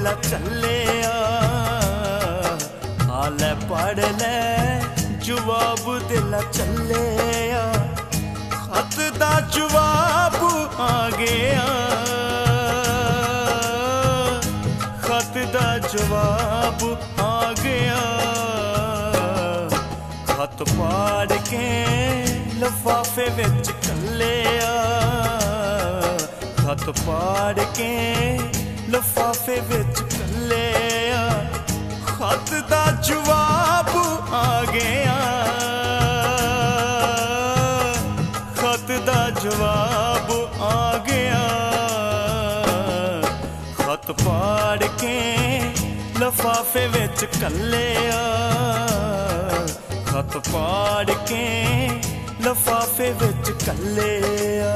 दिला चलिया हाले पढ़ ले जवाब दिला चलिया खत दा जवाब आ गया खत दा जवाब आ गया खत पाड़ के लिफाफे विच घल्लिया खत पाड़ के लिफाफे विच घल्लिया खत दा जवाब आ गया खत दा जवाब आ गया खत पाड़ के लिफाफे विच घल्लिया खत पाड़ के लिफाफे विच घल्लिया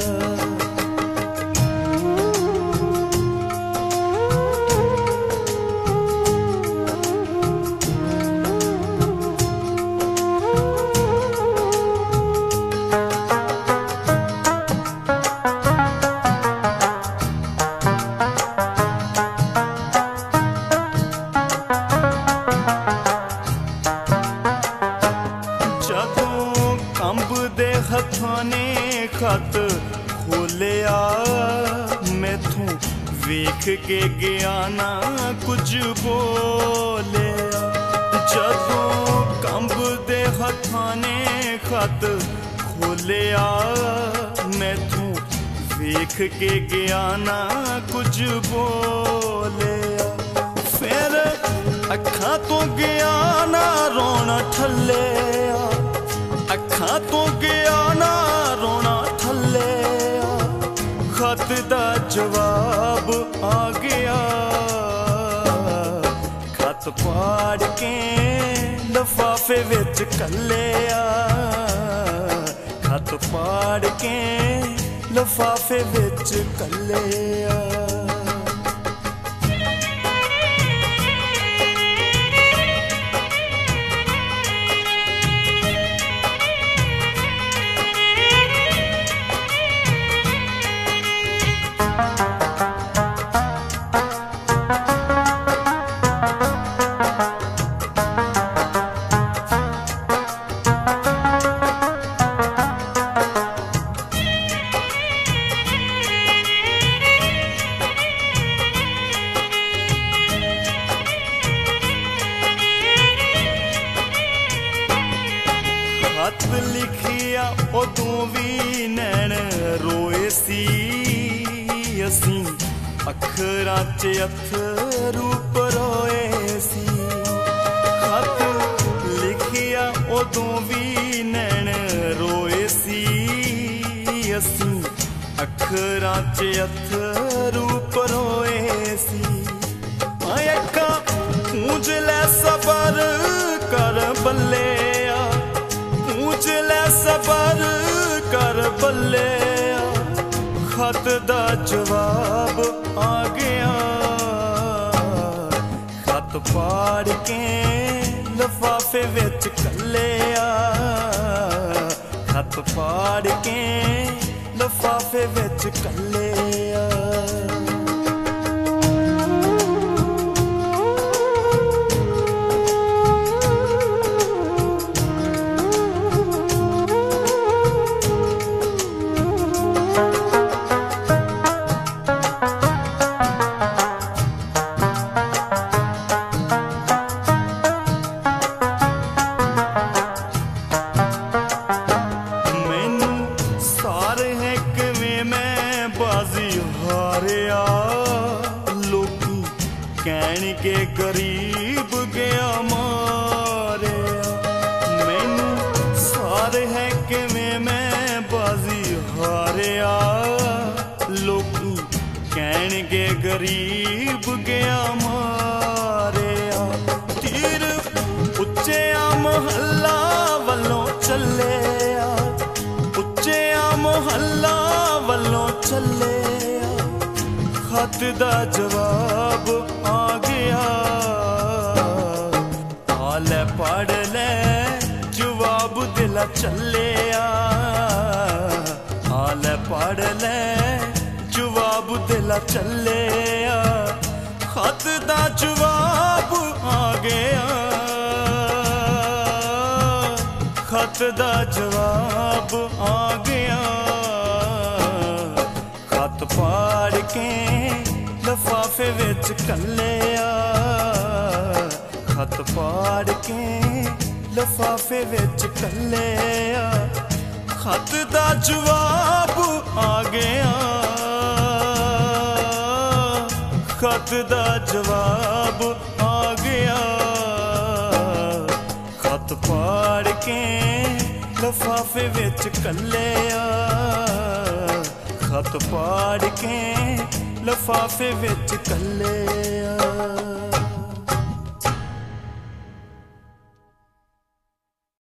हथों ने खत खोलिया मैथों वेख के गया ना कुछ बोलिया जदों कंब दे हथों ने खत खोलिया मैथों वेख के गया ना कुछ बोलिया फिर अखां तो गया ना रोना ठल्लिया अखां तो गया ना रोना ठल्लिया खत दा जवाब आ गया खत पाड़ के लिफाफे विच घल्लिया खत पाड़ के लिफाफे विच घल्लिया खत लिखिया उदों भी नैन रोए सी असीं अखरां च अथरू परोए सी खत लिखिया उदों भी नैन रोए सी असीं अखरां च अथरू परोए सी अक्खां पूंज लै सबर कर बल्लिया पूंज लै सबर कर बल्लिया खत दा जवाब आ गया खत पाड़ के लिफाफे विच घल्लिया खत पाड़ के लिफाफे विच घल्लिया कहण के गरीब गया मारे मैनू सारे है किवें मैं बाजी हारिया लोकी कहण के गरीब गया मारे तीर उच्चिया महल्ला वल्लों चलिया उच्चिया महल्ला वल्लों चलिया खत दा जवाब आ गया हाले पढ़ ले जवाब दिला चलिया हाले पढ़ ले जवाब दिला चलिया खत दा जवाब आ गया, खत दा जवाब आ गया। खत फाड़ के लिफाफे विच कल्लिया, खत फाड़ के लिफाफे विच कल्लिया। खत दा जवाब आ गया, खत दा जवाब आ गया। खत फाड़ के लिफाफे विच कल्लिया, खत फाड़ के लिफाफे विच कल्लिया।